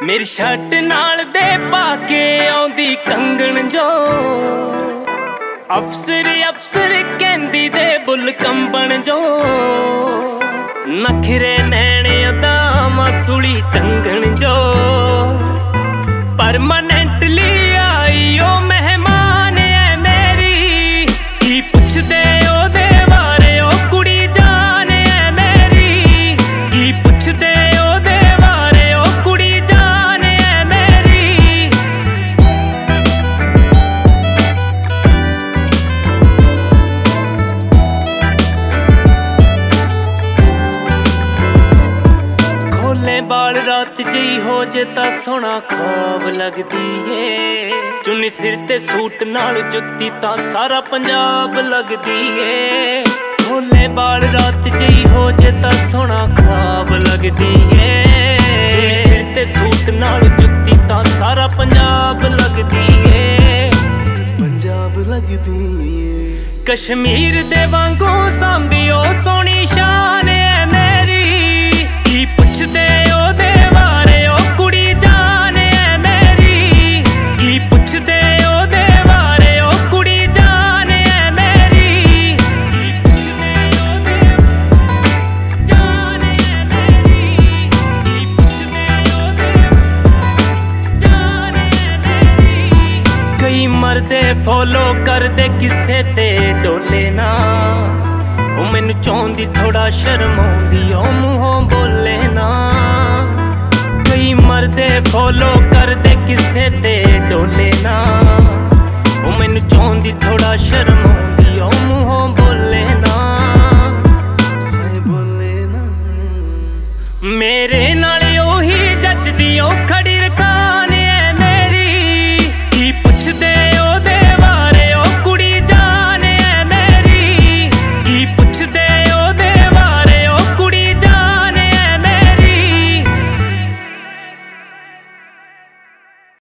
मेरी शर्ट नाल दे पाके आउंदी कंगन जो अफसर अफसर कहंदी दे बुल कंबन जो नखरे नैणे दा मासूली टंगन जो परमानेंटली आई ओ मेहमान है मेरी की पुछदे ओदे बारे ओ कुड़ी जान है मेरी की पुछदे ओदे बारे ओ कुड़ी जान है मेरी खोले बाल रात जी हो जे ता सोना ख्वाब लगदी है चुन्नी सिर ते सूट नाल जुत्ती ता सारा पंजाब लगदी है खोले बाल रात जी हो जे ता सोना ख्वाब लगदी है चुन्नी सिर ते सूट नाल जुत्ती ता सारा पंजाब लगदी है पंजाब लगदी है कश्मीर दे वांगू सांभियो सोनी शान है मेरी की पुछदे ओदे बारे ओ कुड़ी जान है मेरी की पुछदे ओदे बारे ओ कुड़ी जान है मेरी की पुछदे ओदे जान है मेरी की पुछदे ओदे जान है मेरी कई मरदे फॉलो करदे किसे ते डोले ना ओ मैनू चाहुंदी थोड़ा शर्म आउंदी ओ मूहों बोले ना कई मरदे फॉलो करदे किसे ते डोले ना ओ मैनू चाहुंदी थोड़ा शर्म आउंदी ओ मूहों बोले ना मेरे ना